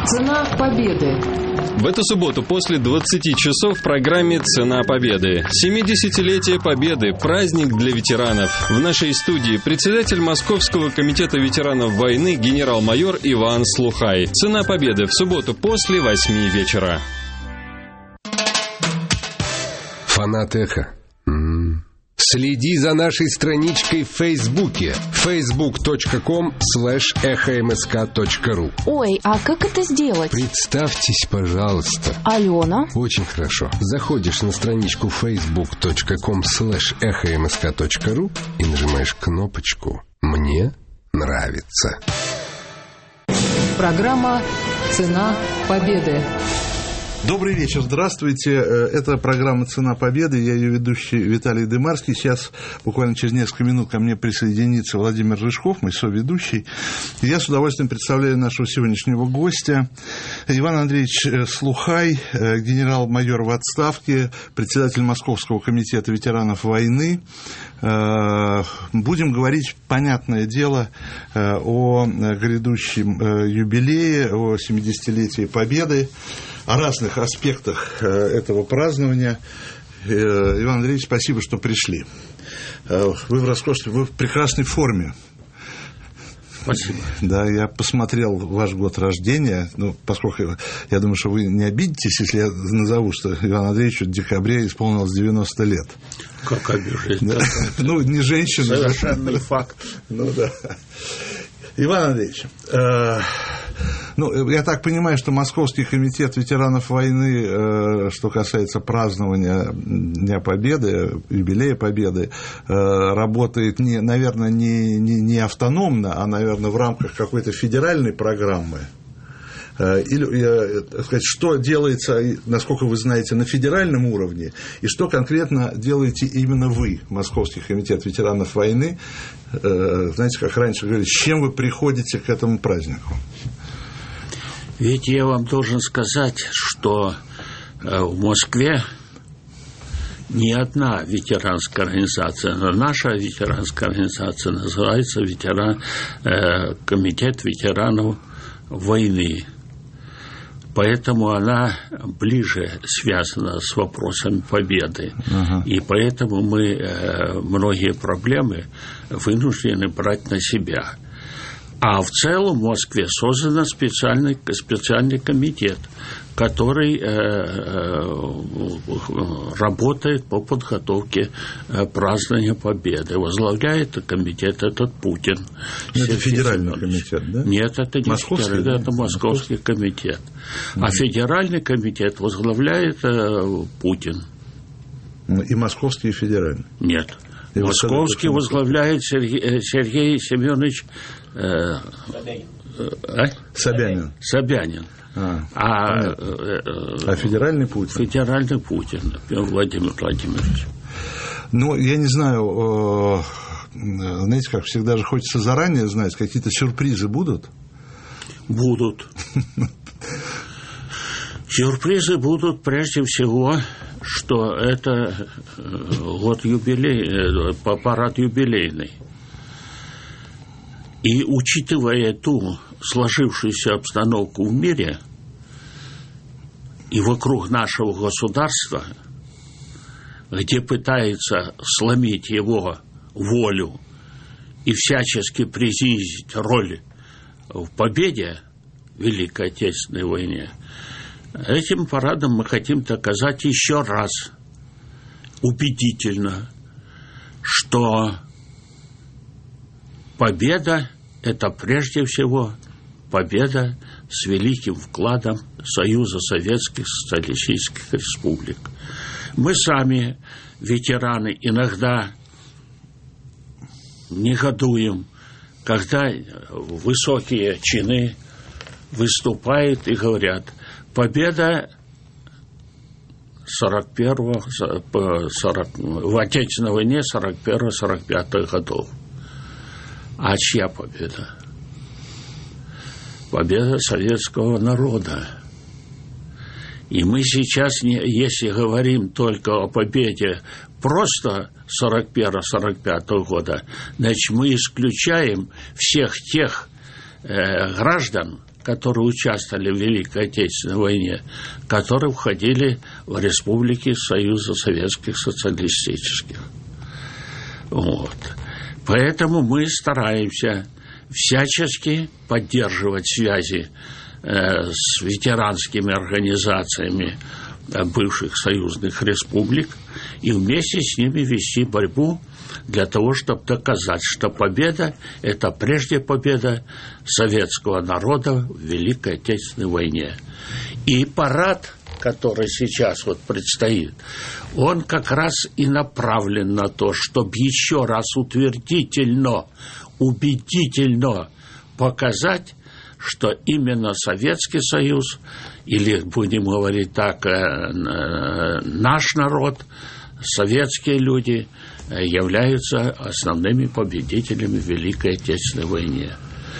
Цена победы. В эту субботу после 20 часов в программе «Цена победы». 70-летие Победы. Праздник для ветеранов. В нашей студии председатель Московского комитета ветеранов войны генерал-майор Иван Слухай. «Цена победы» в субботу после 8 вечера. Фанат Эхо. Следи за нашей страничкой в Фейсбуке. facebook.com/эхомск.ру. Ой, а как это сделать? Представьтесь, пожалуйста. Алена. Очень хорошо. Заходишь на страничку facebook.com/эхомск.ру и нажимаешь кнопочку «Мне нравится». Программа «Цена победы». Добрый вечер, здравствуйте. Это программа «Цена победы». Я ее ведущий Виталий Дымарский. Сейчас, буквально через несколько минут, ко мне присоединится Владимир Рыжков, мой соведущий. Я с удовольствием представляю нашего сегодняшнего гостя. Иван Андреевич Слухай, генерал-майор в отставке, председатель Московского комитета ветеранов войны. Будем говорить, понятное дело, о грядущем юбилее, о 70-летии Победы, о разных аспектах этого празднования. Иван Андреевич, спасибо, что пришли. Вы в прекрасной форме. Спасибо. Да, я посмотрел ваш год рождения, поскольку я думаю, что вы не обидитесь, если я назову, что Ивану Андреевичу в декабре исполнилось 90 лет. Как обижать? Да. Не женщина. Совершенный факт. Да. Иван Андреевич, я так понимаю, что Московский комитет ветеранов войны, что касается празднования Дня Победы, юбилея Победы, работает, наверное, не автономно, а, наверное, в рамках какой-то федеральной программы. Или, сказать, что делается, насколько вы знаете, на федеральном уровне, и что конкретно делаете именно вы, Московский комитет ветеранов войны, знаете, как раньше говорили, с чем вы приходите к этому празднику? Ведь я вам должен сказать, что в Москве не одна ветеранская организация, но наша ветеранская организация называется Комитет ветеранов войны. Поэтому она ближе связана с вопросами победы. И поэтому мы многие проблемы вынуждены брать на себя. А в целом в Москве создан специальный комитет, который работает по подготовке празднования Победы. Возглавляет комитет этот Путин. Это федеральный комитет, да? Нет, это не федеральный, это Московский комитет. А федеральный комитет возглавляет Путин. И московский, и федеральный? Нет. И московский возглавляет Сергей Семенович Собянин. А федеральный Путин? Федеральный Путин, Владимир Владимирович. Я не знаю, знаете, как всегда же хочется заранее знать, какие-то сюрпризы будут? Будут. Сюрпризы будут прежде всего, что это год парад юбилейный. И учитывая ту сложившуюся обстановку в мире и вокруг нашего государства, где пытаются сломить его волю и всячески принизить роль в победе в Великой Отечественной войне, этим парадом мы хотим доказать еще раз убедительно, что победа – это прежде всего победа с великим вкладом Союза Советских Социалистических Республик. Мы сами, ветераны, иногда негодуем, когда высокие чины выступают и говорят: победа в Отечественной войне 41-45 годов. А чья победа? Победа советского народа. И мы сейчас, если говорим только о победе просто 41-45 года, значит, мы исключаем всех тех граждан, которые участвовали в Великой Отечественной войне, которые входили в республики Союза Советских Социалистических. Вот. Поэтому мы стараемся всячески поддерживать связи с ветеранскими организациями бывших союзных республик и вместе с ними вести борьбу для того, чтобы доказать, что победа – это прежде победа советского народа в Великой Отечественной войне. И парад, который сейчас вот предстоит, он как раз и направлен на то, чтобы еще раз утвердительно, убедительно показать, что именно Советский Союз, или, будем говорить так, наш народ, советские люди являются основными победителями в Великой Отечественной войне.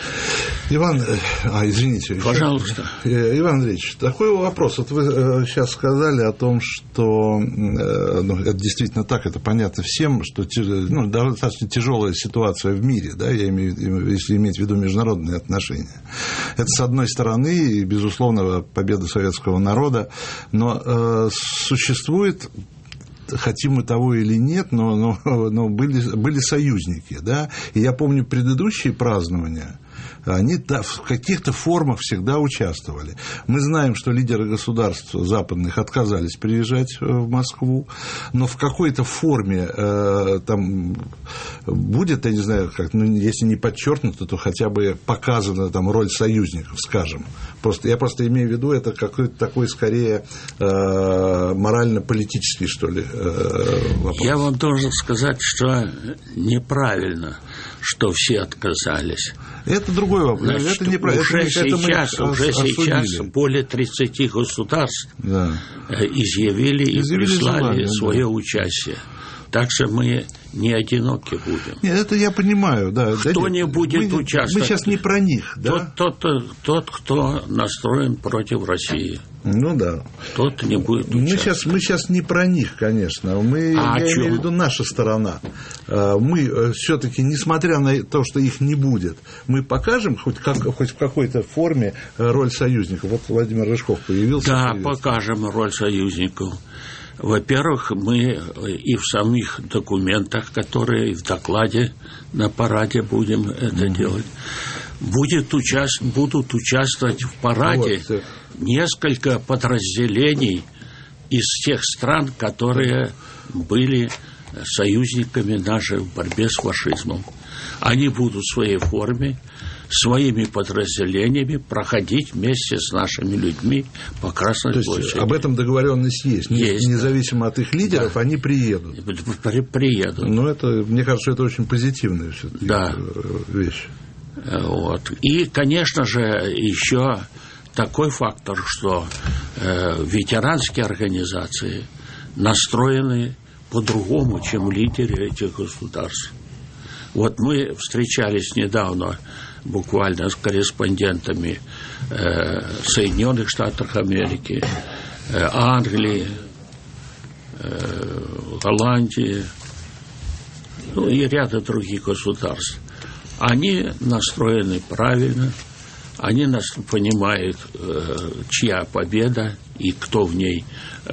Иван, извините. Пожалуйста. Иван Андреевич, такой вопрос. Вот вы сейчас сказали о том, что это действительно так, это понятно всем, что достаточно тяжелая ситуация в мире, да, я имею в виду, если иметь в виду международные отношения. Это, с одной стороны, безусловно, победа советского народа, но существует, хотим мы того или нет, но были союзники, да, и я помню предыдущие празднования, они в каких-то формах всегда участвовали. Мы знаем, что лидеры государств западных отказались приезжать в Москву, но в какой-то форме там будет, я не знаю, как, если не подчеркнуто, то хотя бы показана там роль союзников, скажем. Я просто имею в виду, это какой-то такой, скорее, морально-политический, что ли, вопрос. Я вам должен сказать, что неправильно, что все отказались. Это другой вопрос. Значит, это неправильно. Уже сейчас более 30 государств изъявили и прислали свое участие. Так что мы не одиноки будем. Нет, это я понимаю, да. Кто не будет участвовать? Мы сейчас не про них, да? Тот, кто настроен против России. Ну да. Тот не будет участвовать. Мы сейчас не про них, конечно. Я имею в виду наша сторона. Мы все-таки, несмотря на то, что их не будет, мы покажем хоть в какой-то форме роль союзников. Вот Владимир Рыжков появился. Да, покажем роль союзников. Во-первых, мы и в самих документах, которые в докладе на параде будем это делать, будут участвовать в параде несколько подразделений из тех стран, которые были союзниками нашей в борьбе с фашизмом. Они будут в своей форме, своими подразделениями проходить вместе с нашими людьми по Красной площади. Есть, об этом договоренность есть. Независимо от их лидеров, да. Они приедут. Приедут. Но это, мне кажется, это очень позитивная все-таки вещь. Вот. И, конечно же, еще такой фактор, что ветеранские организации настроены по-другому, чем лидеры этих государств. Вот мы встречались недавно буквально с корреспондентами Соединенных Штатов Америки, Англии, Голландии, и ряда других государств. Они настроены правильно, они понимают, чья победа и кто внес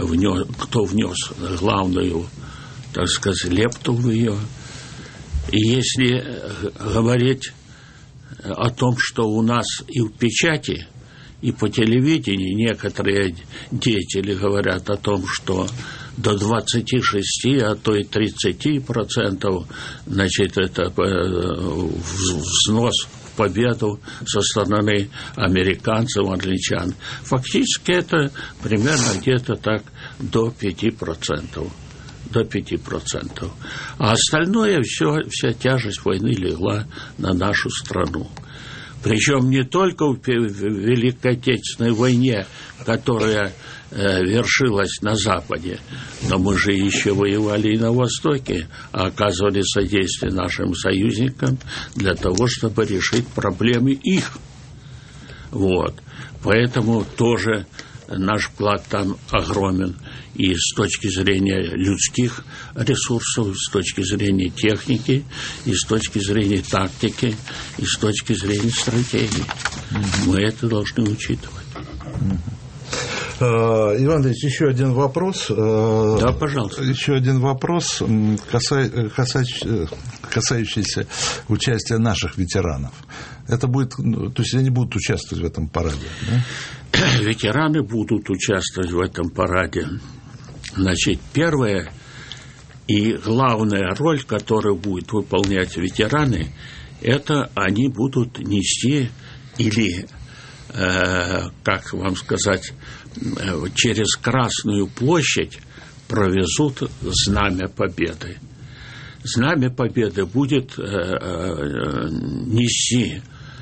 главную, так сказать, лепту в ее. И если говорить о том, что у нас и в печати, и по телевидению некоторые деятели говорят о том, что до 26, а то и 30%, значит, это взнос в победу со стороны американцев, англичан. Фактически это примерно где-то так до 5%. До 5%. А остальное, вся тяжесть войны легла на нашу страну. Причем не только в Великой Отечественной войне, которая вершилась на Западе, но мы же еще воевали и на Востоке, а оказывали содействие нашим союзникам для того, чтобы решить проблемы их. Вот. Поэтому тоже наш вклад там огромен и с точки зрения людских ресурсов, с точки зрения техники, и с точки зрения тактики, и с точки зрения стратегии. Мы это должны учитывать. Иван Андреевич, еще один вопрос. Да, пожалуйста. Еще один вопрос, касающийся участия наших ветеранов. Это будет, то есть они будут участвовать в этом параде, да? Ветераны будут участвовать в этом параде. Значит, первая и главная роль, которую будут выполнять ветераны, это они будут нести или, как вам сказать, через Красную площадь провезут Знамя Победы. Знамя Победы будет нести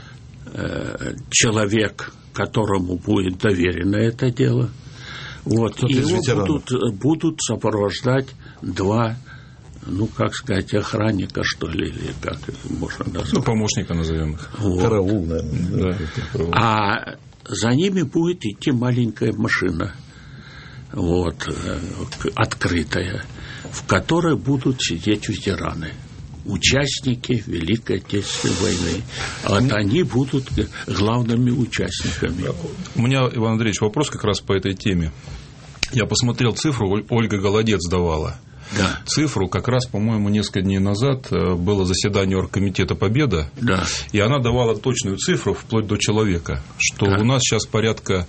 человек, которому будет доверено это дело. Вот. И его будут сопровождать два, как сказать, охранника, что ли, или как это можно назвать? Помощника назовем их. Вот. Караул, наверное. Да, караул. А за ними будет идти маленькая машина, открытая, в которой будут сидеть ветераны, участники Великой Отечественной войны. Они будут главными участниками. У меня, Иван Андреевич, вопрос как раз по этой теме. Я посмотрел цифру, Ольга Голодец давала. Да. Цифру как раз, по-моему, несколько дней назад было заседание Оргкомитета «Победа», да. И она давала точную цифру вплоть до человека, что у нас сейчас порядка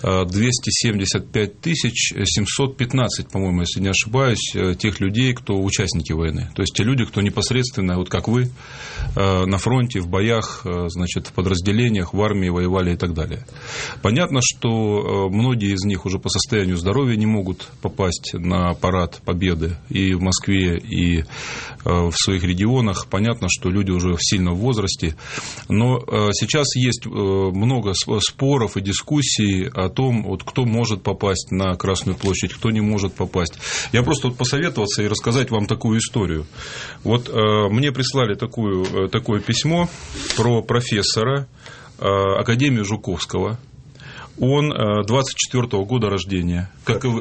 275 715, по-моему, если не ошибаюсь, тех людей, кто участники войны. То есть те люди, кто непосредственно, как вы, на фронте, в боях, в подразделениях, в армии воевали и так далее. Понятно, что многие из них уже по состоянию здоровья не могут попасть на парад Победы и в Москве, и в своих регионах. Понятно, что люди уже сильно в возрасте. Но сейчас есть много споров и дискуссий о том, кто может попасть на Красную площадь, кто не может попасть. Я просто посоветоваться и рассказать вам такую историю. Мне прислали такое письмо про профессора Академии Жуковского. Он 24-го года рождения, как и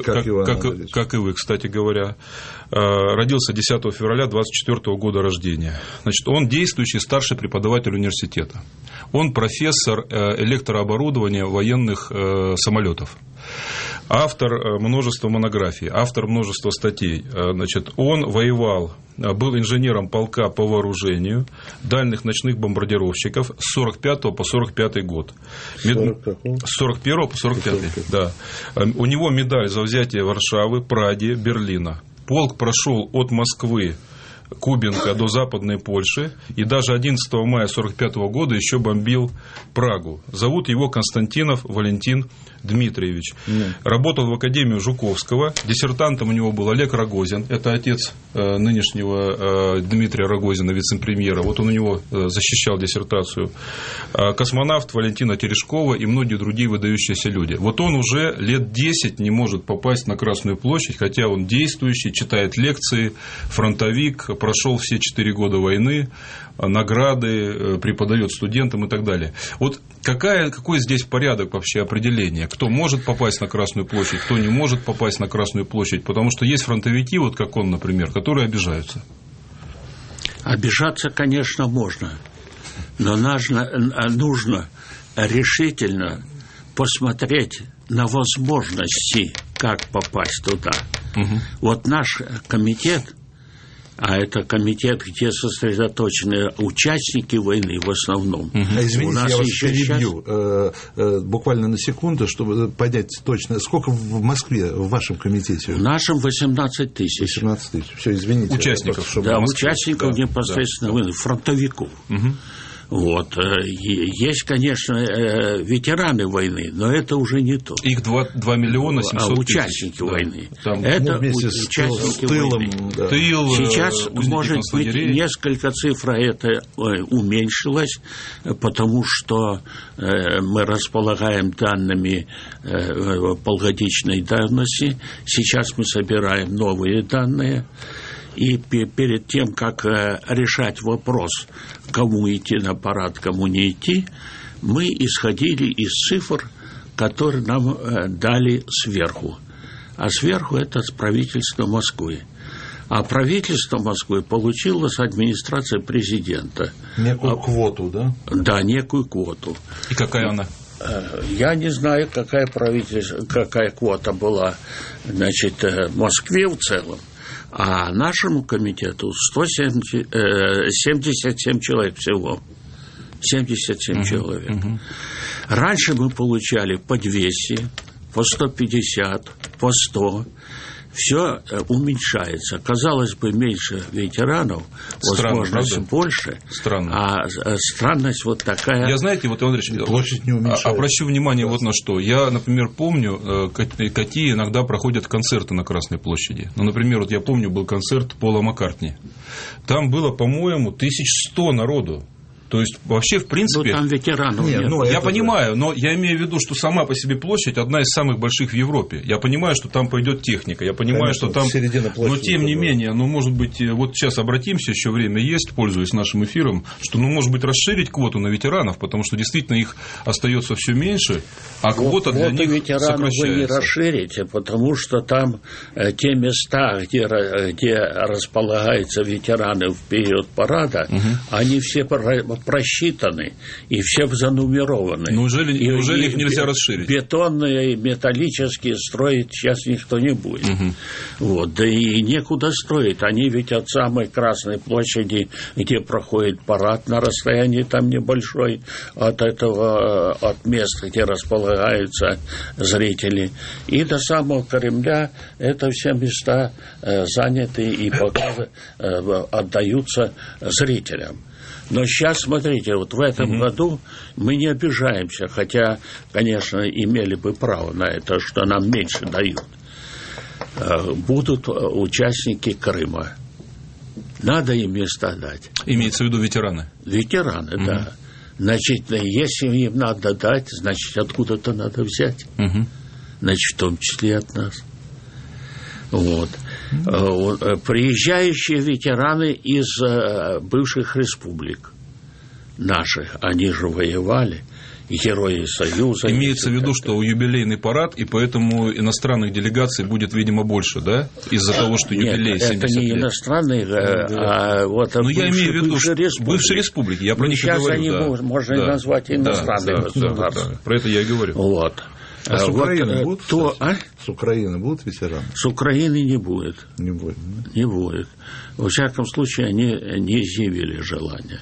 вы, кстати говоря. Родился 10 февраля 24-го года рождения. Значит, он действующий старший преподаватель университета. Он профессор электрооборудования военных самолетов. Автор множества монографий, автор множества статей. Значит, он воевал, был инженером полка по вооружению дальних ночных бомбардировщиков с 45 по 45 год. С 41 по 45, да. У него медаль за взятие Варшавы, Праги, Берлина. Полк прошел от Москвы, Кубинка до Западной Польши, и даже 11 мая 1945 года еще бомбил Прагу. Зовут его Константинов Валентин Дмитриевич. Работал в Академии Жуковского. Диссертантом у него был Олег Рогозин. Это отец нынешнего Дмитрия Рогозина, вице-премьера. Он у него защищал диссертацию. Космонавт Валентина Терешкова и многие другие выдающиеся люди. Он уже лет 10 не может попасть на Красную площадь, хотя он действующий, читает лекции, фронтовик, прошел все 4 года войны, награды, преподает студентам и так далее. Какой здесь порядок вообще определения? Кто может попасть на Красную площадь, кто не может попасть на Красную площадь? Потому что есть фронтовики, как он, например, которые обижаются. Обижаться, конечно, можно, но нужно решительно посмотреть на возможности, как попасть туда. Угу. Наш комитет, а это комитет, где сосредоточены участники войны в основном. Извините, я вас перебью буквально на секунду, чтобы понять точно, сколько в Москве в вашем комитете? В нашем 18 тысяч. 18 тысяч. Все, извините. Участников. Участников непосредственно войны, фронтовиков. Угу. Есть, конечно, ветераны войны, но это уже не то. Их 2 миллиона 700 тысяч. Участники войны. Там, это участники войны. Тыл, сейчас, может быть, несколько цифра это уменьшилась, потому что мы располагаем данными полугодичной давности. Сейчас мы собираем новые данные. И перед тем, как решать вопрос, кому идти на парад, кому не идти, мы исходили из цифр, который нам дали сверху. А сверху это правительство Москвы. А правительство Москвы получило с администрации президента. Некую квоту, да? Да, некую квоту. И какая она? Я не знаю, какая квота была, значит, в Москве в целом. А нашему комитету 77 человек всего. 77 человек. Раньше мы получали по 200, по 150, по 100. Все уменьшается. Казалось бы, меньше ветеранов, возможность правда? Больше. Странно. А странность вот такая. Я, знаете, вот, Иван Андреевич, площадь не уменьшается. Обращу внимание вот на что. Я, например, помню, какие иногда проходят концерты на Красной площади. Ну, например, вот я помню, был концерт Пола Маккартни. Там было, по-моему, 1100 народу. То есть, вообще, в принципе... Ну, там ветеранов нет. Я понимаю, но я имею в виду, что сама по себе площадь одна из самых больших в Европе. Я понимаю, что там пойдет техника, я понимаю, конечно, что там... Но, тем не было. менее, может быть, вот сейчас обратимся, еще время есть, пользуясь нашим эфиром, что, может быть, расширить квоту на ветеранов, потому что, действительно, их остается все меньше, а квота для них ветеранов сокращается. Вы не расширите, потому что там те места, где располагаются ветераны в период парада, они все просчитаны и все занумерованы. Неужели их нельзя расширить? Бетонные, металлические строить сейчас никто не будет. Вот, да и некуда строить. Они ведь от самой Красной площади, где проходит парад на расстоянии там небольшой, от места, где располагаются зрители, и до самого Кремля, это все места заняты и пока отдаются зрителям. Но сейчас, смотрите, вот в этом году мы не обижаемся, хотя, конечно, имели бы право на это, что нам меньше дают. Будут участники Крыма. Надо им места дать. Имеется в виду ветераны? Ветераны, да. Значит, если им надо дать, значит, откуда-то надо взять. Значит, в том числе и от нас. Вот. Приезжающие ветераны из бывших республик наших, они же воевали, герои Союза. Имеется в виду, что юбилейный парад, и поэтому иностранных делегаций будет, видимо, больше, да? Из-за того, что юбилей 70 лет. Это не иностранные, а вот я имею в виду, бывшие республики. Я про них и говорю. Сейчас они можно назвать иностранными государствами. Да. Про это я и говорю. Вот. А с Украины будут? С Украины будут ветераны? С Украины не будет. Не будет. Не будет. Во всяком случае, они не изъявили желания.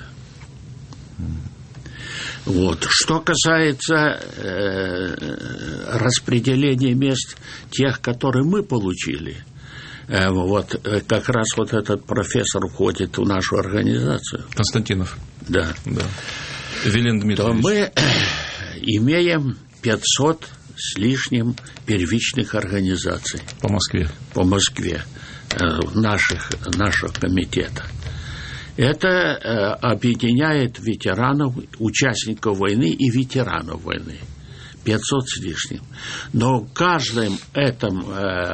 Вот. Что касается распределения мест тех, которые мы получили, вот как раз вот этот профессор входит в нашу организацию. Константинов. Да. Вилен Дмитриевич. То мы имеем 500 с лишним первичных организаций. По Москве. Нашего комитета. Это объединяет ветеранов, участников войны и ветеранов войны. 500 с лишним. Но в каждом этом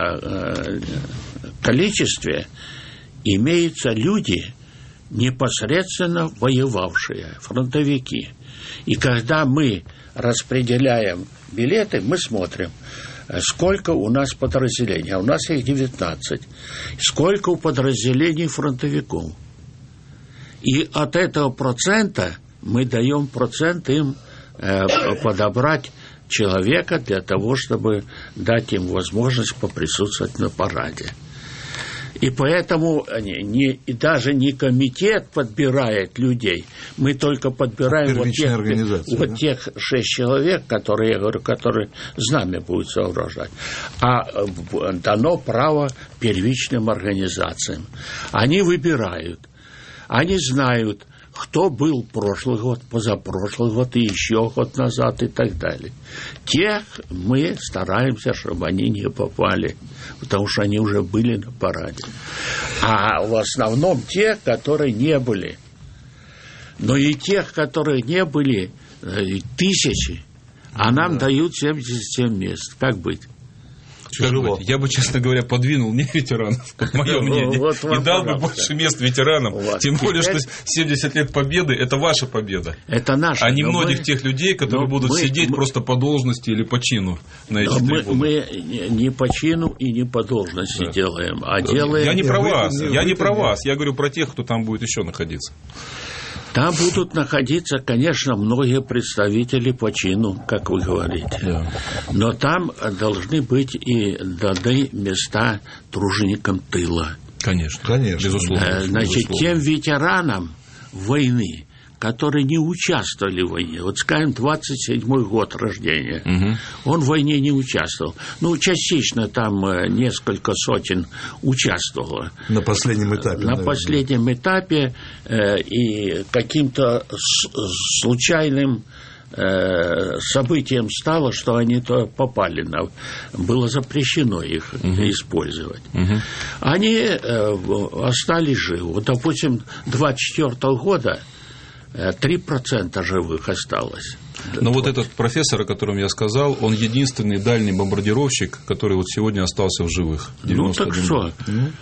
количестве имеются люди, непосредственно воевавшие, фронтовики. И когда мы распределяем билеты, мы смотрим, сколько у нас подразделений. А у нас их 19. Сколько у подразделений фронтовиков. И от этого процента мы даем процент им подобрать человека для того, чтобы дать им возможность поприсутствовать на параде. И поэтому даже не комитет подбирает людей, мы только подбираем тех 6 человек, которые знамя будут сооружать. А дано право первичным организациям. Они выбирают, они знают, кто был прошлый год, позапрошлый год и еще год назад и так далее. Тех мы стараемся, чтобы они не попали, потому что они уже были на параде. А в основном те, которые не были. Но и тех, которые не были, тысячи, а нам дают 77 мест. Как быть? тяжело. Я бы, честно говоря, подвинул не ветеранов, вот мое мнение, и дал бы больше мест ветеранам. Тем более, что 70 лет Победы – это ваша победа. Это наша. А не многих тех людей, которые будут сидеть просто по должности или по чину на этих трибунах. Мы не по чину и не по должности делаем, а делаем... Я не про вас, я говорю про тех, кто там будет еще находиться. Там будут находиться, конечно, многие представители по чину, как вы говорите. Да. Но там должны быть и даны места труженикам тыла. Конечно, безусловно. Значит, тем ветеранам войны, которые не участвовали в войне. Вот, скажем, 27-й год рождения. Он в войне не участвовал. Ну, частично там несколько сотен участвовало. На последнем этапе. На последнем этапе и каким-то случайным событием стало, что они то попали было запрещено их использовать. Они остались живы. Вот, допустим, 24-го года 3% живых осталось. Но вот этот профессор, о котором я сказал, он единственный дальний бомбардировщик, который вот сегодня остался в живых. Ну так что?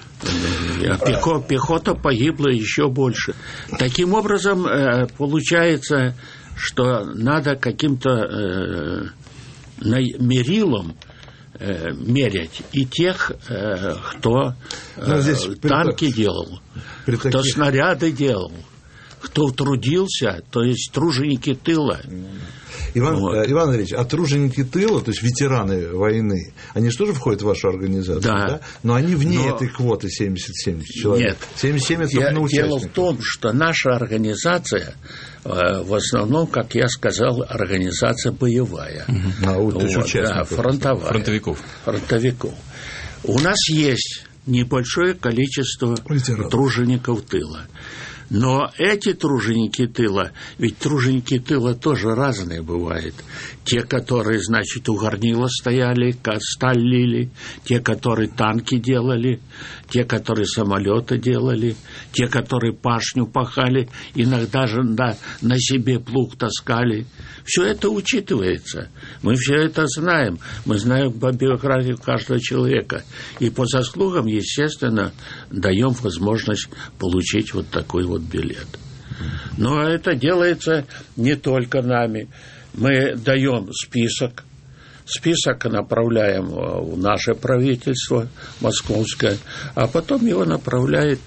Пехота погибла еще больше. Таким образом, получается, что надо каким-то мерилом мерять и тех, кто танки делал, кто снаряды делал, кто трудился, то есть труженики тыла. Иван Ильич, а труженики тыла, то есть ветераны войны, они же тоже входят в вашу организацию, да? Но они вне этой квоты 77 человек. Нет. 77 это только на участников. Дело в том, что наша организация в основном, как я сказал, организация боевая. Фронтовая. Фронтовиков. У нас есть небольшое количество тружеников тыла. Но эти труженики тыла, ведь труженики тыла тоже разные бывают. Те, которые, значит, у горнила стояли, сталь лили, те, которые танки делали, те, которые самолеты делали, те, которые пашню пахали, иногда же на себе плуг таскали. Все это учитывается. Мы все это знаем. Мы знаем биографию каждого человека. И по заслугам, естественно, даем возможность получить вот такой вот билет. Но это делается не только нами. Мы даем список. Список направляем в наше правительство московское, а потом его направляет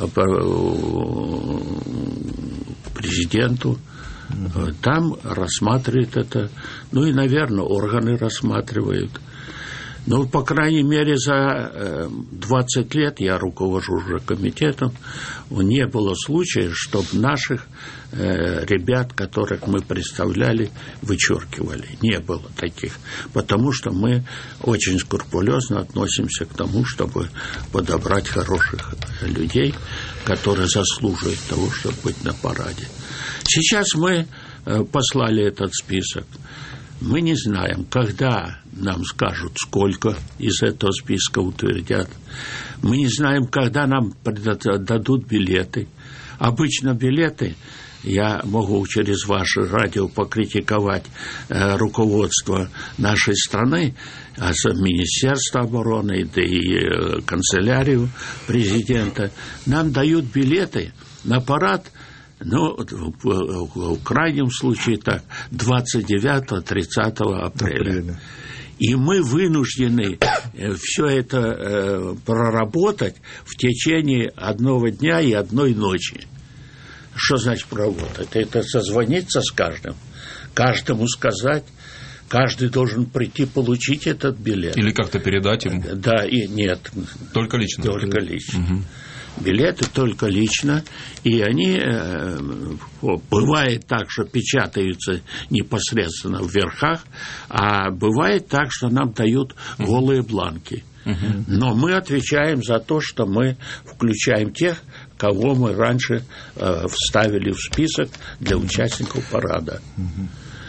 президенту. Там рассматривают это. Ну и, наверное, органы рассматривают. Ну, по крайней мере, за 20 лет я руковожу уже комитетом. Не было случая, чтобы наших ребят, которых мы представляли, вычеркивали. Не было таких. Потому что мы очень скрупулезно относимся к тому, чтобы подобрать хороших людей, которые заслуживают того, чтобы быть на параде. Сейчас мы послали этот список. Мы не знаем, когда нам скажут, сколько из этого списка утвердят. Мы не знаем, когда нам дадут билеты. Обычно билеты, я могу через ваше радио покритиковать руководство нашей страны, Министерство обороны, да и канцелярию президента, нам дают билеты на парад. Ну, в крайнем случае так, 29-30 апреля. И мы вынуждены все это проработать в течение одного дня и одной ночи. Что значит проработать? Это созвониться с каждому сказать. Каждый должен прийти получить этот билет. Или как-то передать ему? Да, и нет. Только лично? Только лично. Угу. Билеты только лично, и они, бывает так, что печатаются непосредственно в верхах, а бывает так, что нам дают голые бланки. Но мы отвечаем за то, что мы включаем тех, кого мы раньше вставили в список для участников парада.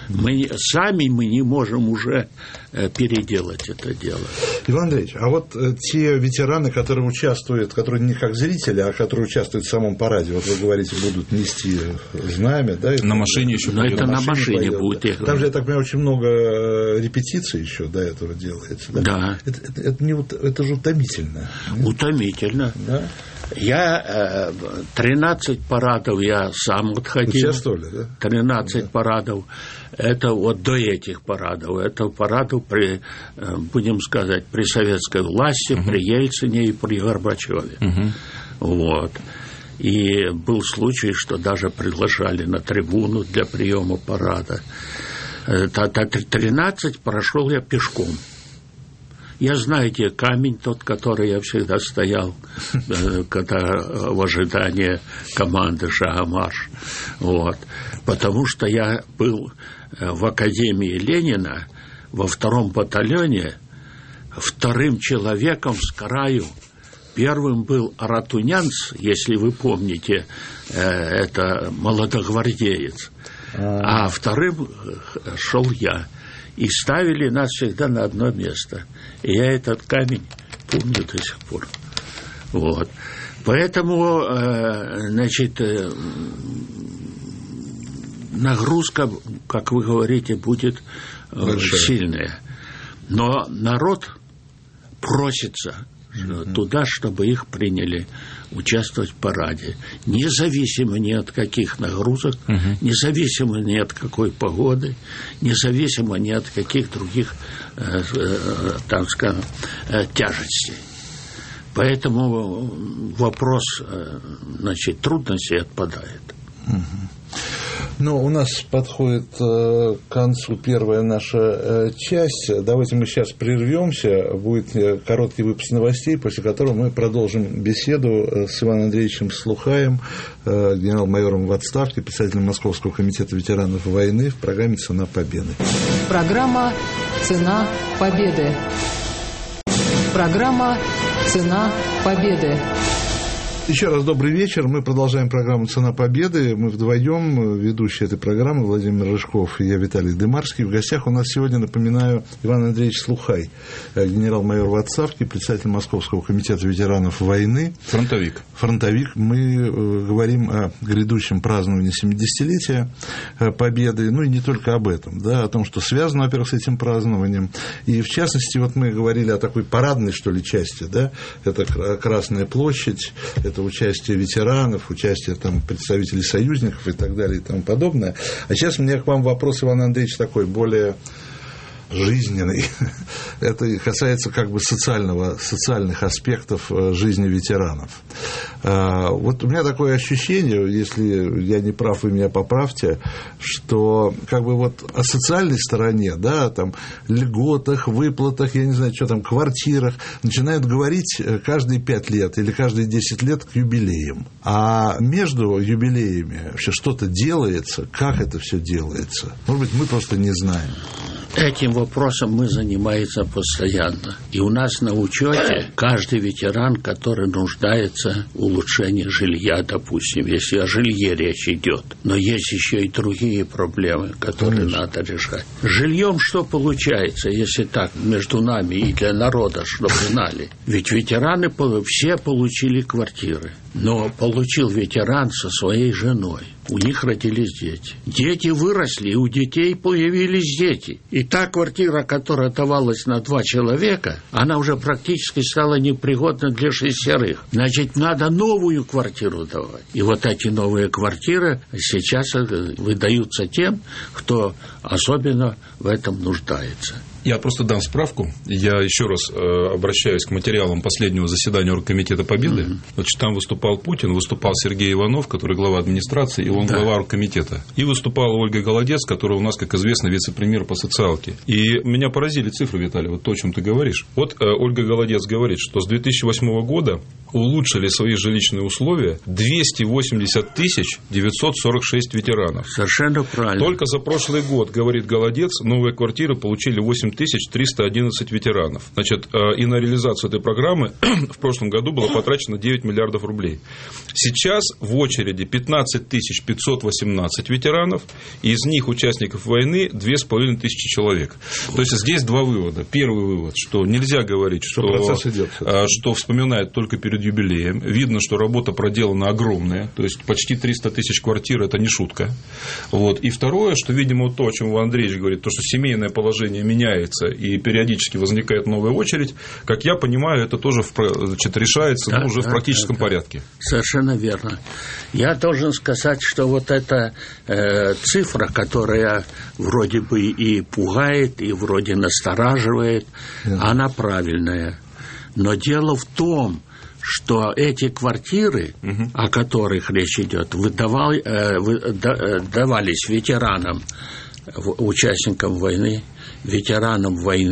Сами мы не можем уже переделать это дело. Иван Андреевич, а вот те ветераны, которые участвуют, которые не как зрители, а которые участвуют в самом параде, вот вы говорите, будут нести знамя, да? На машине еще но это на машине будет. Да. Там же, я так понимаю, очень много репетиций еще до этого делается. Да. Да. Это же утомительно. Утомительно. Да. Я 13 парадов я сам отходил. Участвовали, да? 13 парадов. Это вот до этих парадов. Это парадов при, будем сказать, при советской власти, при Ельцине и при Горбачеве. Вот. И был случай, что даже приглашали на трибуну для приема парада. 13 прошел я пешком. Я, знаете, камень тот, который я всегда стоял, когда в ожидании команды «Шагомарш». Вот. Потому что я был в Академии Ленина во 2-м батальоне вторым человеком с краю. Первым был Аратунянц, если вы помните, это молодогвардеец. А вторым шел я. И ставили нас всегда на одно место. И я этот камень помню до сих пор. Вот. Поэтому, значит, нагрузка, как вы говорите, будет сильная. Но народ просится туда, чтобы их приняли участвовать в параде. Независимо ни от каких нагрузок, независимо ни от какой погоды, независимо ни от каких других, так скажем, тяжестей. Поэтому вопрос, значит, трудностей отпадает. Ну, у нас подходит к концу первая наша часть. Давайте мы сейчас прервемся. Будет короткий выпуск новостей, после которого мы продолжим беседу с Иваном Андреевичем Слухаем, генерал-майором в отставке, председателем Московского комитета ветеранов войны в программе «Цена победы». Программа «Цена победы». Программа «Цена победы». Еще раз добрый вечер. Мы продолжаем программу «Цена победы». Мы вдвоем, ведущие этой программы, Владимир Рыжков и я, Виталий Дымарский. В гостях у нас сегодня, напоминаю, Иван Андреевич Слухай, генерал-майор в отставке, председатель Московского комитета ветеранов войны. Фронтовик. Мы говорим о грядущем праздновании 70-летия Победы, ну и не только об этом, да, о том, что связано, во-первых, с этим празднованием. И, в частности, вот мы говорили о такой парадной, что ли, части, да, это Красная площадь, это участие ветеранов, участие там представителей союзников и так далее и тому подобное. А сейчас у меня к вам вопрос, Иван Андреевич, такой более жизненный. Это касается как бы социальных аспектов жизни ветеранов. Вот у меня такое ощущение, если я не прав, вы меня поправьте, что как бы вот о социальной стороне, да, там, льготах, выплатах, я не знаю, что там, квартирах, начинают говорить каждые 5 лет или каждые 10 лет к юбилеям. А между юбилеями вообще что-то делается, как это все делается? Может быть, мы просто не знаем. Этим вопросом мы занимаемся постоянно. И у нас на учете каждый ветеран, который нуждается в улучшении жилья, допустим, если о жилье речь идет. Но есть еще и другие проблемы, которые надо решать. С жильем что получается, если так, между нами и для народа, чтобы знали? Ведь ветераны все получили квартиры. Но получил ветеран со своей женой. У них родились дети. Дети выросли, и у детей появились дети. И та квартира, которая давалась на 2 человека, она уже практически стала непригодна для 6. Значит, надо новую квартиру давать. И вот эти новые квартиры сейчас выдаются тем, кто особенно в этом нуждается. Я просто дам справку. Я еще раз обращаюсь к материалам последнего заседания Оргкомитета Победы. Значит, там выступал Путин, выступал Сергей Иванов, который глава администрации, и он глава Оргкомитета. И выступала Ольга Голодец, которая у нас, как известно, вице-премьер по социалке. И меня поразили цифры, Виталий, вот то, о чем ты говоришь. Вот Ольга Голодец говорит, что с 2008 года улучшили свои жилищные условия 280 946 ветеранов. Совершенно правильно. Только за прошлый год, говорит Голодец, новые квартиры получили 8 311 ветеранов. Значит, и на реализацию этой программы в прошлом году было потрачено 9 миллиардов рублей. Сейчас в очереди 15 518 ветеранов, и из них участников войны 2500 человек. То есть здесь два вывода. Первый вывод, что нельзя говорить, что вспоминают только перед юбилеем. Видно, что работа проделана огромная, то есть почти 300 тысяч квартир – это не шутка. Вот. И второе, что, видимо, то, о чем Иван Андреевич говорит, то, что семейное положение меняется и периодически возникает новая очередь, как я понимаю, это тоже решается уже в практическом порядке. Совершенно верно. Я должен сказать, что вот эта цифра, которая вроде бы и пугает, и вроде настораживает, она правильная. Но дело в том, что эти квартиры, о которых речь идет, давались ветеранам, участникам войны, ветеранам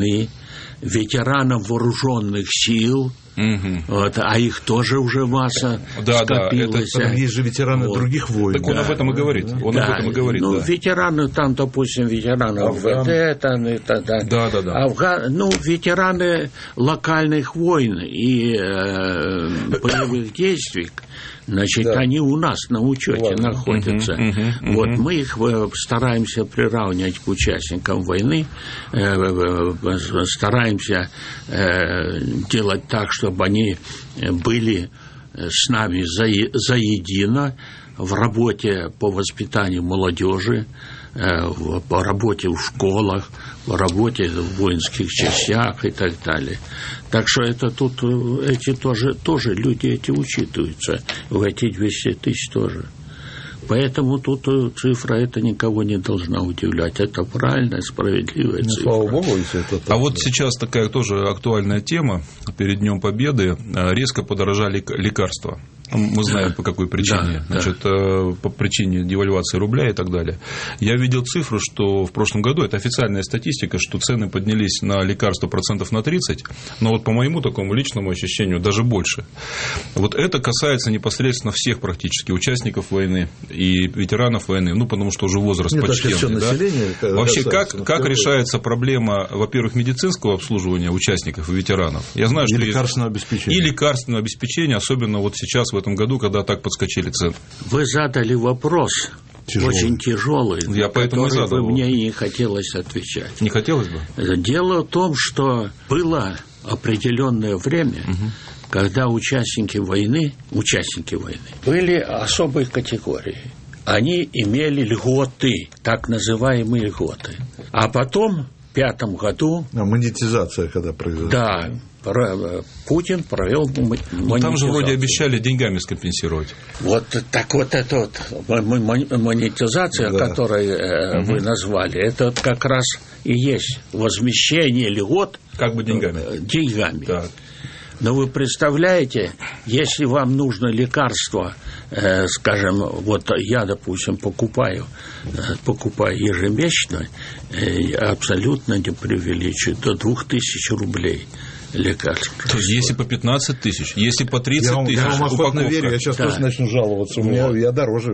вооруженных сил. Вот, а их тоже уже масса скопилась. Да, есть же ветераны других войн. Так он об этом и говорит. Ветераны, там, допустим, ветераны ВВД, ветераны локальных войн и боевых действий, значит, они у нас на учете находятся. Вот мы их стараемся приравнять к участникам войны, стараемся делать так, чтобы они были с нами заедино в работе по воспитанию молодежи, по работе в школах, по работе в воинских частях и так далее. Так что это тут эти тоже люди эти учитываются, в эти 200 тысяч тоже. Поэтому тут цифра эта никого не должна удивлять. Это правильная, справедливая цифра. Слава богу, если это так. А вот сейчас такая тоже актуальная тема. Перед Днем Победы резко подорожали лекарства. Мы знаем, по какой причине. Значит, по причине девальвации рубля и так далее. Я видел цифру, что в прошлом году, это официальная статистика, что цены поднялись на лекарства процентов на 30, но вот по моему такому личному ощущению даже больше. Вот это касается непосредственно всех практически участников войны и ветеранов войны, потому что уже возраст почтенный. Вообще, как решается проблема, во-первых, медицинского обслуживания участников и ветеранов? Я знаю, что лекарственного обеспечения. И лекарственного обеспечения, особенно вот сейчас в этом году, когда так подскочили цены. Вы задали вопрос очень тяжелый, я поэтому который бы мне не хотелось отвечать. Не хотелось бы? Дело в том, что было определенное время, когда участники войны были особой категорией. Они имели льготы, так называемые льготы. А потом, в 2005 году... монетизация когда произошла. Да, Путин провел монетизацию. Там же вроде обещали деньгами скомпенсировать. Вот так вот эта монетизация, которую вы назвали, это как раз и есть возмещение льгот как бы деньгами. Так. Но вы представляете, если вам нужно лекарство, скажем, вот я, допустим, покупаю ежемесячно, абсолютно не преувеличиваю, до 2000 рублей лекарств. То есть, если по 15 тысяч, если по 30 тысяч, я вам охотно верю, я сейчас тоже начну жаловаться. Я дороже.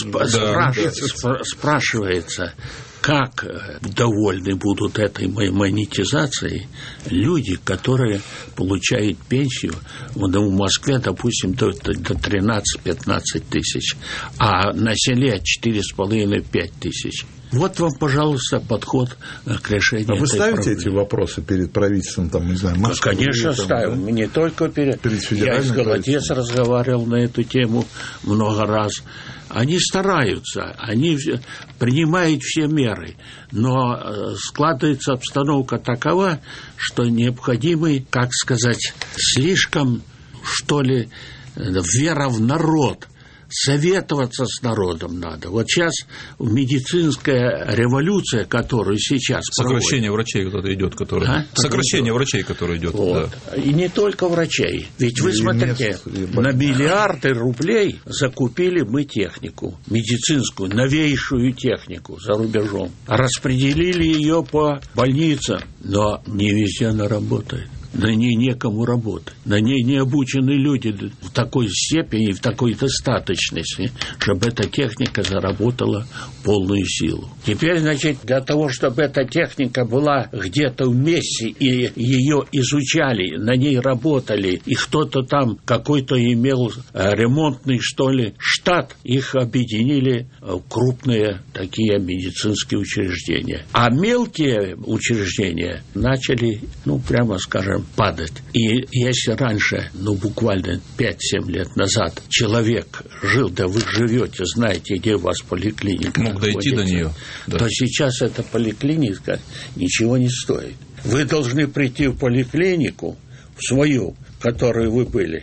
Спрашивается, как довольны будут этой монетизацией люди, которые получают пенсию в Москве, допустим, до 13-15 тысяч, а на селе 4,5-5 тысяч. Вот вам, пожалуйста, подход к решению этой проблемы. А вы ставите эти вопросы перед правительством, там, не знаю, Москвы? Конечно, ставим. Не только перед я и с Голодец разговаривал на эту тему много раз. Они стараются, они принимают все меры, но складывается обстановка такова, что необходимы, как сказать, слишком, что ли, вера в народ. Советоваться с народом надо. Вот сейчас медицинская революция, которую сейчас сокращение врачей куда-то идет, сокращение врачей, которое идет. Вот. Да. И не только врачей. Ведь вы смотрите, на миллиарды рублей закупили мы технику, медицинскую, новейшую технику за рубежом. Распределили ее по больницам, но не везде она работает. на ней некому работать, на ней не обучены люди в такой степени, в такой достаточности, чтобы эта техника заработала полную силу. Теперь, значит, для того, чтобы эта техника была где-то вместе, и ее изучали, на ней работали, и кто-то там какой-то имел ремонтный, что ли, штат, их объединили в крупные такие медицинские учреждения. А мелкие учреждения начали, прямо скажем, падать. И если раньше, буквально 5-7 лет назад человек жил, да вы живете, знаете, где у вас поликлиника, мог дойти до нее, да, то сейчас эта поликлиника ничего не стоит. Вы должны прийти в поликлинику, в свою, в которой вы были,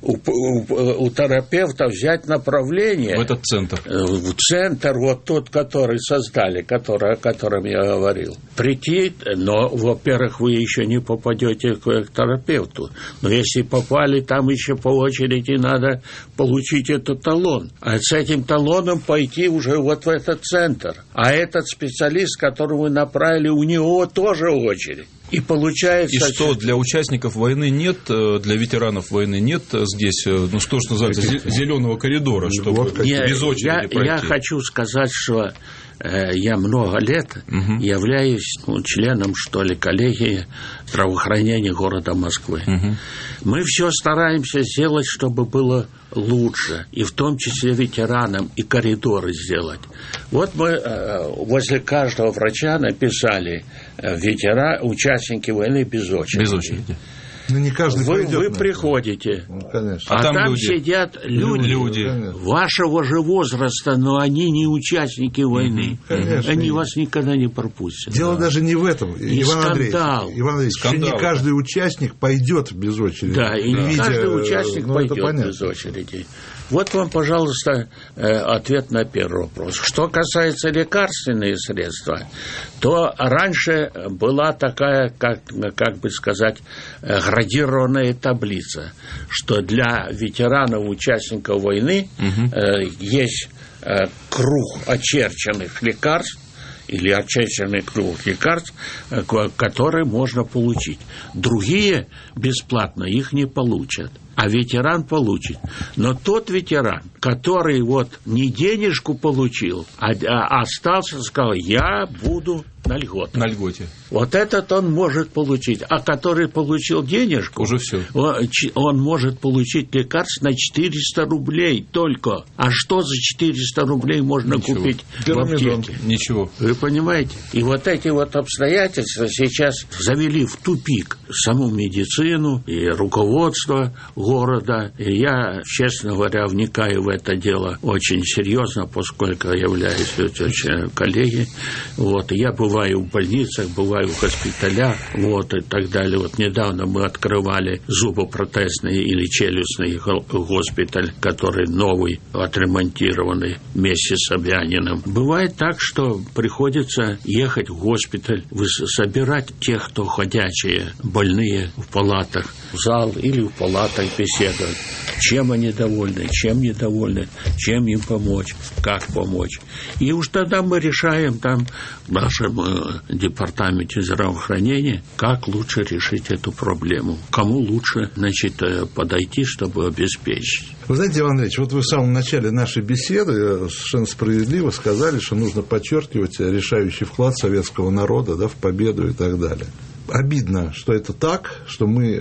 у терапевта взять направление в этот центр. В центр, вот тот, который создали, о котором я говорил. Прийти, но, во-первых, вы еще не попадете к терапевту. Но если попали, там еще по очереди надо получить этот талон. А с этим талоном пойти уже вот в этот центр. А этот специалист, которого вы направили, у него тоже очередь. И получается... И что, для участников войны нет, для ветеранов войны нет здесь, что называется, зеленого коридора, чтобы без очереди пройти? Я хочу сказать, что я много лет являюсь членом, что ли, коллегии здравоохранения города Москвы. Мы все стараемся сделать, чтобы было лучше, и в том числе ветеранам, и коридоры сделать. Вот мы возле каждого врача написали участники войны без очереди. Без очереди. Не каждый вы приходите, конечно. А там сидят люди вашего же возраста, но они не участники войны. Конечно. Они вас никогда не пропустят. Дело даже не в этом, Иван скандал. Андреевич, не каждый участник пойдет без очереди. Да, и не каждый участник пойдет без очереди. Вот вам, пожалуйста, ответ на первый вопрос. Что касается лекарственных средств, то раньше была такая, как бы сказать, градированная таблица, что для ветеранов, участников войны есть круг очерченных лекарств, или очищенный круг лекарств, которые можно получить. Другие бесплатно их не получат, а ветеран получит. Но тот ветеран, который не денежку получил, а остался, сказал, я буду на льготе. На льготе. Вот этот он может получить. А который получил денежку, уже все. Он может получить лекарство на 400 рублей только. А что за 400 рублей можно купить в аптеке? Ничего. Вы понимаете? И вот эти обстоятельства сейчас завели в тупик саму медицину и руководство города. И я, честно говоря, вникаю в это дело очень серьезно, поскольку являюсь коллегой. Я бываю в больницах, бываю в госпиталях, и так далее. Недавно мы открывали зубопротезный или челюстный госпиталь, который новый, отремонтированный вместе с Собяниным. Бывает так, что приходится ехать в госпиталь, собирать тех, кто ходячие, больные в палатах, в зал или в палатах беседовать. Чем они довольны, чем недовольны, чем им помочь, как помочь. И уж тогда мы решаем там в нашем департаменте здравоохранения, как лучше решить эту проблему, кому лучше, подойти, чтобы обеспечить. Вы знаете, Иван Андреевич, вы в самом начале нашей беседы совершенно справедливо сказали, что нужно подчеркивать решающий вклад советского народа, в победу и так далее. Обидно, что это так, что мы,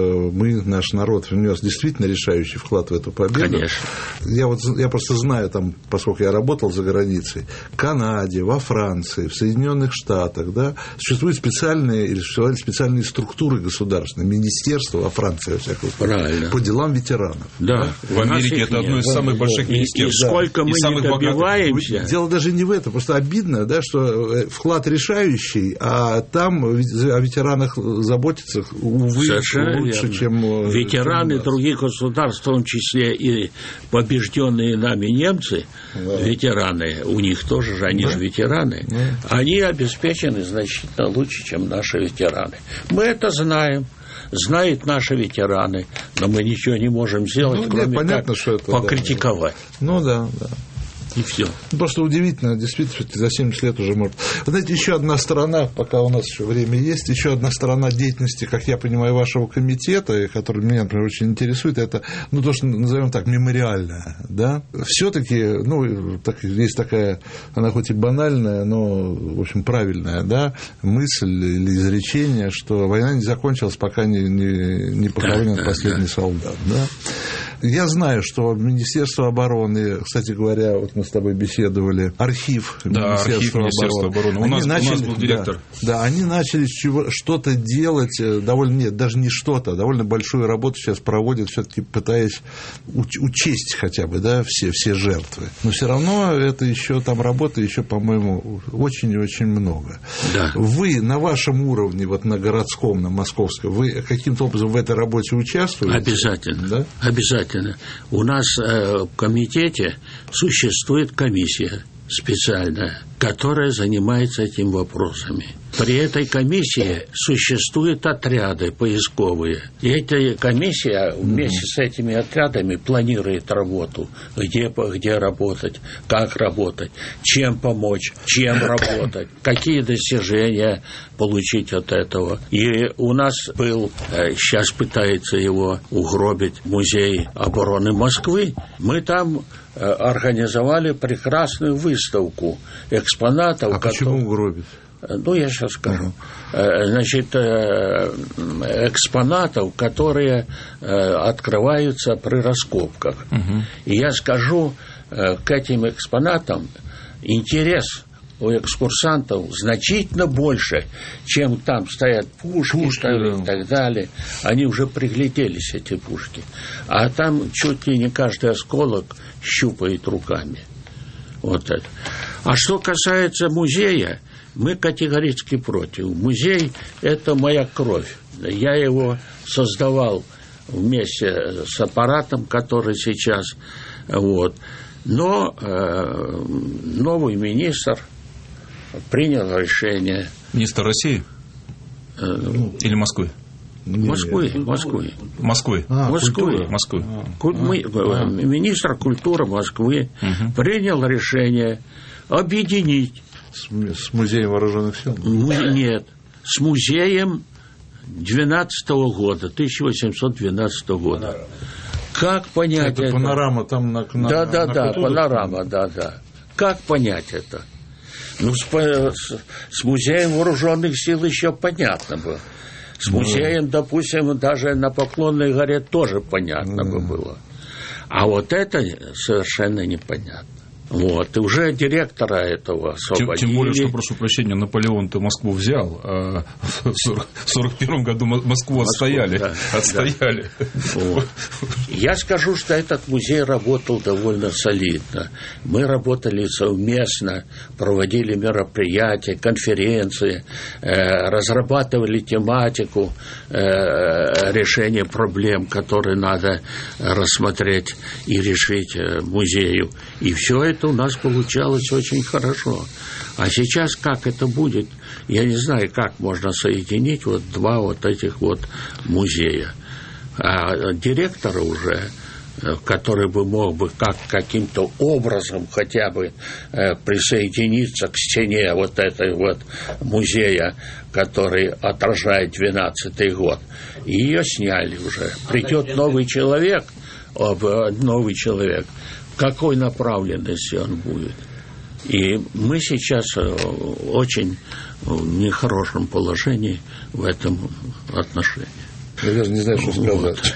наш народ, внес действительно решающий вклад в эту победу. Конечно. Я просто знаю, поскольку я работал за границей, в Канаде, во Франции, в Соединенных Штатах, существуют специальные структуры государственные, министерства, во Франции, во всяком случае, по делам ветеранов. Да. В Америке это одно из самых больших министерств. И сколько мы не добиваемся. Дело даже не в этом, просто обидно, что вклад решающий, а там о ветеранах заботиться, увы, лучше, чем... Ветераны других государств, в том числе и побежденные нами немцы, ветераны, у них тоже же, они же ветераны, они обеспечены значительно лучше, чем наши ветераны. Мы это знаем. Знают наши ветераны, но мы ничего не можем сделать, кроме как покритиковать. Да. И все. Просто удивительно, действительно, за 70 лет уже может. Вы знаете, еще одна сторона, пока у нас еще время есть, еще одна сторона деятельности, как я понимаю, вашего комитета, которая меня, например, очень интересует, это, то, что назовем так, мемориальное, да. Все-таки, есть такая, она хоть и банальная, но, в общем, правильная, да, мысль или изречение, что война не закончилась, пока не похоронен последний солдат, да. Я знаю, что Министерство обороны, кстати говоря, вот мы с тобой беседовали, архив Министерства обороны. У нас был директор. Да, они начали что-то делать, довольно большую работу сейчас проводят, все-таки пытаясь учесть хотя бы, да, все жертвы. Но все равно это еще там работы, еще, по-моему, очень и очень много. Да. Вы на вашем уровне, вот на городском, на московском, вы каким-то образом в этой работе участвуете? Обязательно. Да? Обязательно. У нас в комитете существует комиссия специальная, которая занимается этими вопросами. При этой комиссии существуют отряды поисковые. И эта комиссия вместе с этими отрядами планирует работу, где работать, как работать, чем помочь, чем работать, какие достижения получить от этого. И у нас был, сейчас пытается его угробить, музей обороны Москвы. Мы там организовали прекрасную выставку экспонатов. А почему угробить? Я сейчас скажу. Значит, экспонатов, которые открываются при раскопках. И я скажу, к этим экспонатам интерес у экскурсантов значительно больше, чем там стоят пушки и так далее. Они уже пригляделись, эти пушки. А там чуть ли не каждый осколок щупает руками. Вот это. А что касается музея, мы категорически против. Музей – это моя кровь. Я его создавал вместе с аппаратом, который сейчас. Вот. Но новый министр принял решение. Министр России? Или Москвы? Москвы. Министр культуры Москвы принял решение объединить. С музеем вооруженных сил? Нет, с музеем 1812 года. Как понять это? Панорама там на панорама, да. Как понять это? С музеем вооруженных сил еще понятно было. С музеем, допустим, даже на Поклонной горе тоже понятно бы было. А вот это совершенно непонятно. Вот, и уже директора этого освободили. Тем более, что, прошу прощения, Наполеон-то Москву взял, а в 1941 году Москву отстояли. Да. Вот. Я скажу, что этот музей работал довольно солидно. Мы работали совместно, проводили мероприятия, конференции, разрабатывали тематику решения проблем, которые надо рассмотреть и решить музею. И все это у нас получалось очень хорошо. А сейчас как это будет, я не знаю, как можно соединить два этих музея. А директора уже, который бы мог бы каким-то образом хотя бы присоединиться к стене этой музея, который отражает 12-й год. И ее сняли уже. Придет новый человек, в какой направленности он будет. И мы сейчас очень в нехорошем положении в этом отношении. Я даже не знаю, что сказать.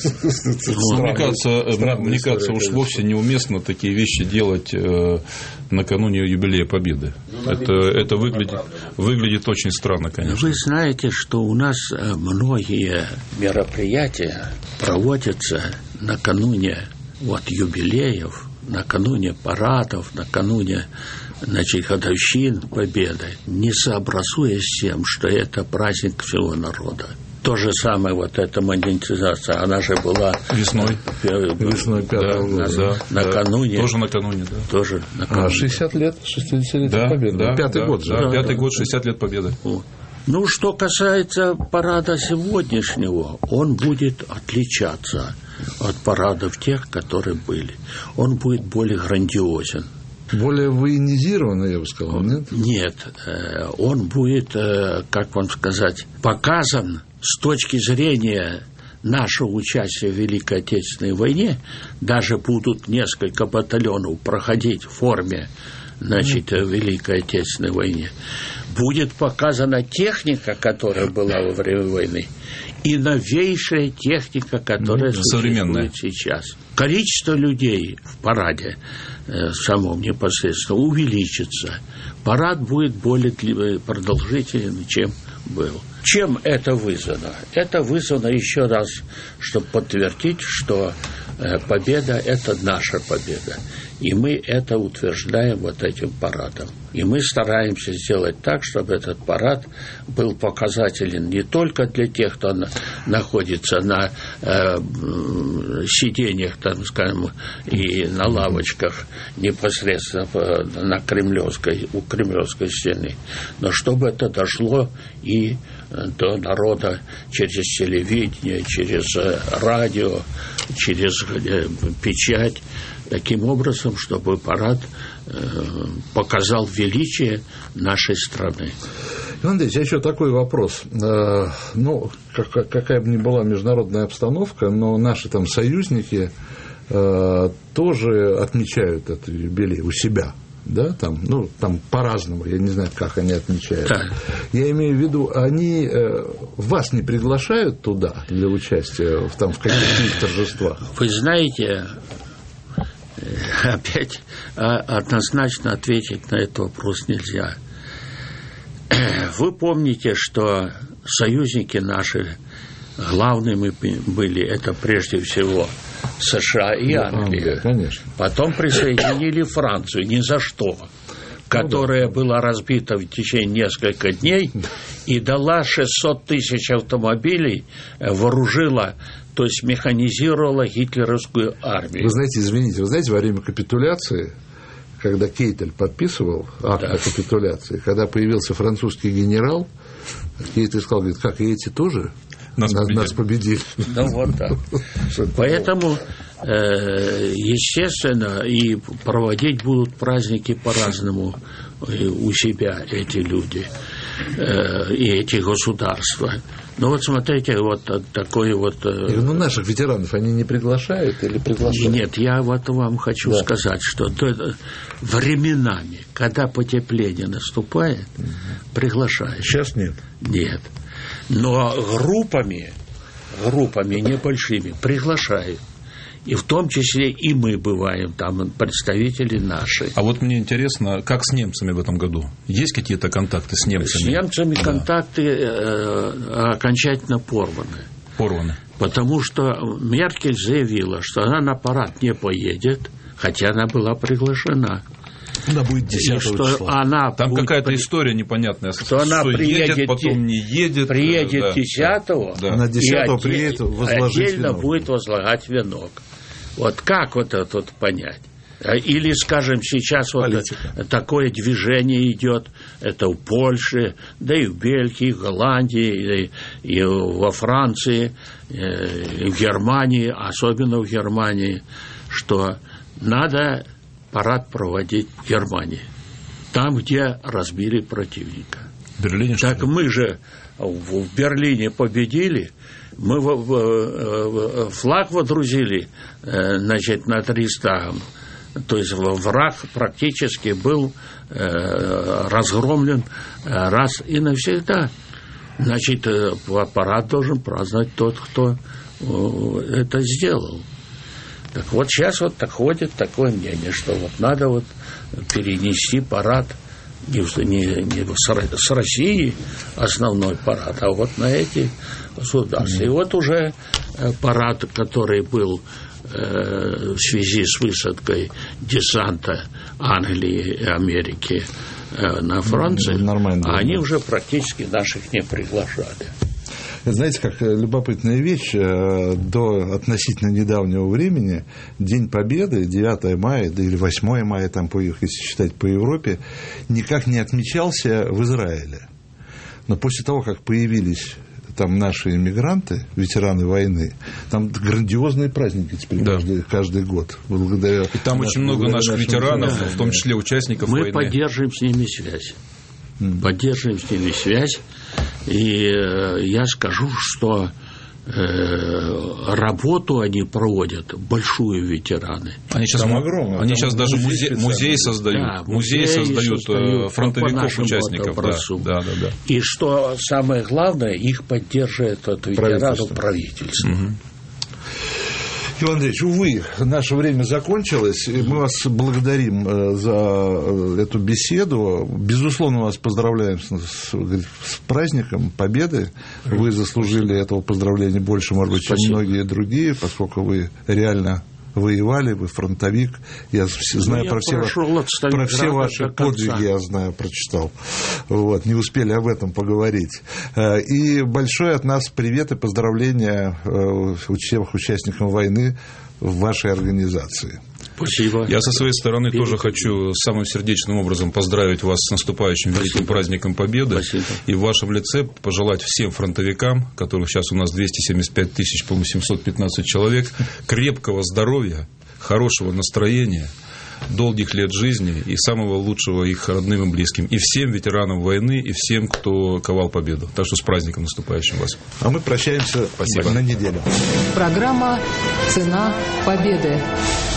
Мне кажется, уж вовсе неуместно такие вещи делать накануне юбилея Победы. Это выглядит очень странно, конечно. Вы знаете, что у нас многие мероприятия проводятся накануне юбилеев, накануне парадов, накануне годовщин Победы, не сообразуясь с тем, что это праздник всего народа. То же самое эта монетизация, она же была весной 5-го года. Накануне. Тоже накануне, да. Тоже накануне. 60 лет, 60-летие Победы. Да, 5-й год. Да, 5-й год, 60 лет Победы. Что касается парада сегодняшнего, он будет отличаться от парадов тех, которые были. Он будет более грандиозен. Более военизированный, я бы сказал, нет? Нет, он будет, как вам сказать, показан с точки зрения нашего участия в Великой Отечественной войне. Даже будут несколько батальонов проходить в форме, значит, Великой Отечественной войне. Будет показана техника, которая была во время войны, и новейшая техника, которая существует сейчас. Количество людей в параде самом непосредственно увеличится. Парад будет более продолжительным, чем был. Чем это вызвано? Это вызвано еще раз, чтобы подтвердить, что победа – это наша победа. И мы это утверждаем вот этим парадом. И мы стараемся сделать так, чтобы этот парад был показателен не только для тех, кто находится на сиденьях, там, скажем, и на лавочках непосредственно у Кремлевской стены, но чтобы это дошло и до народа через телевидение, через радио, через печать, таким образом, чтобы парад показал величие нашей страны. Иван Андреевич, еще такой вопрос. Ну, какая бы ни была международная обстановка, но наши там союзники тоже отмечают этот юбилей у себя. Да, там, ну, там по-разному, я не знаю, как они отмечают. Да. Я имею в виду, они вас не приглашают туда для участия в каких-то торжествах? Вы знаете, опять однозначно ответить на этот вопрос нельзя. Вы помните, что союзники наши главными были, это прежде всего США и Англия. Конечно. Потом присоединили Францию ни за что, которая была разбита в течение нескольких дней и дала 600 тысяч автомобилей, вооружила, то есть механизировала гитлеровскую армию. Вы знаете, во время капитуляции, когда Кейтель подписывал акт о капитуляции, когда появился французский генерал, Кейтель сказал, говорит, как и эти тоже? Нас победили. Ну вот так. Поэтому, естественно, и проводить будут праздники по-разному у себя эти люди и эти государства. Ну вот смотрите, вот такой вот... Ну наших ветеранов они не приглашают или приглашают? Нет, я вот вам хочу сказать, что временами, когда потепление наступает, приглашают. Сейчас нет? Нет. Но группами небольшими приглашают. И в том числе и мы бываем, там представители наши. А вот мне интересно, как с немцами в этом году? Есть какие-то контакты с немцами? С немцами контакты окончательно порваны. Потому что Меркель заявила, что она на парад не поедет, хотя она была приглашена. Она будет 10 числа. Там какая-то история непонятная. Что она приедет, потом не едет. Приедет 10-го, она 10-го приедет возложить отдельно венок. Будет возлагать венок. Вот как вот это вот понять? Или, скажем, сейчас вот такое движение идет, это в Польше, да и в Бельгии, в Голландии, и во Франции, и в Германии, особенно в Германии, что надо парад проводить в Германии, там, где разбили противника. В Берлине, так мы же в Берлине победили, мы флаг водрузили, значит, над Рейхстагом. То есть враг практически был разгромлен раз и навсегда. Значит, парад должен праздновать тот, кто это сделал. Так вот сейчас вот ходит такое мнение, что вот надо вот перенести парад не с России основной парад, а вот на эти государства. И вот уже парад, который был в связи с высадкой десанта Англии и Америки на Францию, они уже практически наших не приглашали. Знаете, как любопытная вещь, до относительно недавнего времени День Победы, 9 мая, да или 8 мая, там, если считать по Европе, никак не отмечался в Израиле. Но после того, как появились там наши иммигранты, ветераны войны, там грандиозные праздники теперь каждый год. Благодаря и там очень много наших ветеранов, в том числе участников войны. Мы поддерживаем с ними связь. Поддерживаем с ними связь. И я скажу, что работу они проводят большую, ветераны. Они сейчас даже музей создают. Да, музей создают фронтовиков, участников. Да. И что самое главное, их поддерживает от ветеранов правительство. Угу. Иван Андреевич, увы, наше время закончилось. Мы вас благодарим за эту беседу. Безусловно, вас поздравляем с праздником Победы. Вы заслужили этого поздравления больше, может быть, чем многие другие, поскольку вы реально воевали, вы фронтовик. Я знаю про все ваши подвиги, я знаю, прочитал. Вот, не успели об этом поговорить. И большой от нас привет и поздравления всех участникам войны в вашей организации. Спасибо. Я со своей стороны тоже хочу самым сердечным образом поздравить вас с наступающим великим праздником Победы. Спасибо. И в вашем лице пожелать всем фронтовикам, которых сейчас у нас 275 тысяч, по-моему, 715 человек, крепкого здоровья, хорошего настроения, долгих лет жизни и самого лучшего их родным и близким. И всем ветеранам войны, и всем, кто ковал победу. Так что с праздником наступающим вас. А мы прощаемся на неделю. Программа «Цена победы».